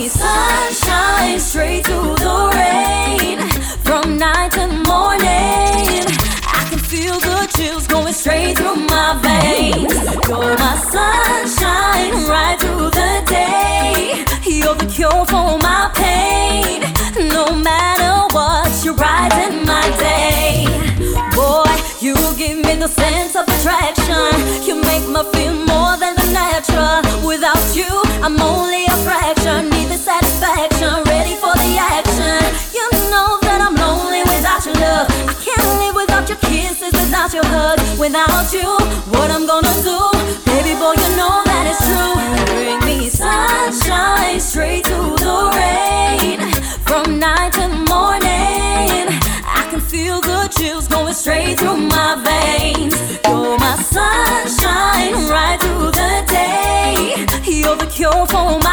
me sunshine straight through the rain. From night to morning, I can feel the chills going straight through my veins. You're my sunshine right through the day. You're the cure for my pain. No matter what, you brighten my day. Boy, you give me the sense of attraction. You make me feel more than the natural. Without you, I'm only a fraction. Need the satisfaction, ready for the action. You know that I'm lonely without your love. I can't live without your kisses, without your hugs. Without you, what I'm gonna do? Baby boy, you know that it's true. Bring me sunshine straight through the rain. From night to morning, I can feel the chills going straight through my veins. You're my sunshine right through the day. You're the cure for